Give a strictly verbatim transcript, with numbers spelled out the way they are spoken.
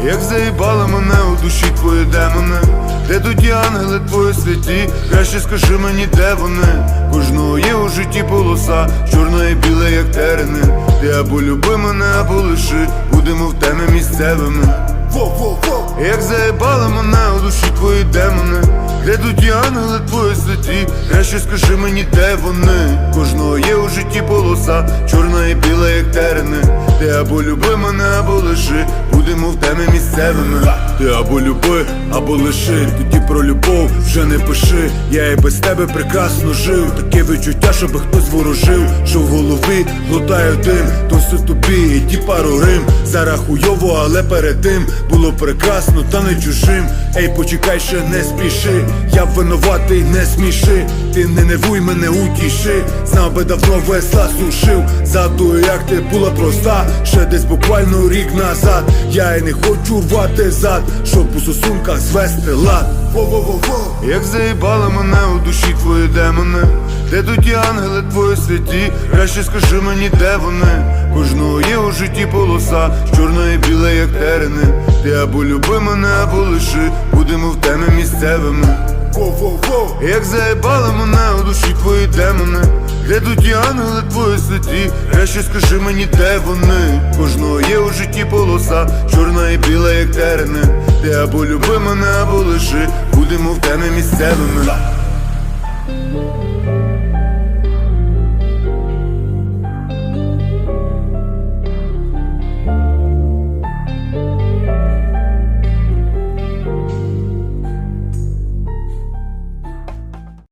Як заїбали мене у душі твої демони, де тут ті ангели твої святі? Краще скажи мені, де вони? Кожного є у житті полоса, чорна і біла, як терени. Ти або люби мене, або лиши, будемо в темі місцевими. Як заїбали мене у душі твої демони, де тут ті ангели твої святі? Краще скажи мені, де вони? Кожного є у житті полоса, чорна і біла, як терени. Ти або люби мене, або лиши, будемо в темі місцевими. Ти або люби, або лиши, тоді про любов вже не пиши. Я і без тебе прекрасно жив, таке відчуття, щоби хтось ворожив, що в голові глотаю дим. То все тобі і ті пару рим. Зараз хуйово, але перед тим було прекрасно, та не чужим. Ей, почекай, ще не спіши, я винуватий, не сміши. Ти не нервуй мене, утіши, знав би давно весла сушив. Згадую, як ти була проста, ще десь буквально рік назад. Я й не хочу рвати зад, щоб у стосунках звести лад. Во-во-во-во. Як заїбали мене у душі твої демони, де тут ті ангели твої святі? Краще скажи мені, де вони? Кожного є у житті полоса, чорна і біла, як терени. Ти або люби мене, або лиши, будемо в темі місцевими. Як заїбали мене у душі твої демони, де тут ті ангели твої святі? Краще скажи мені, де вони? Кожного є у житті полоса, чорна і біла, як терени. Ти або люби мене, або лиши, будемо в темі місцевими.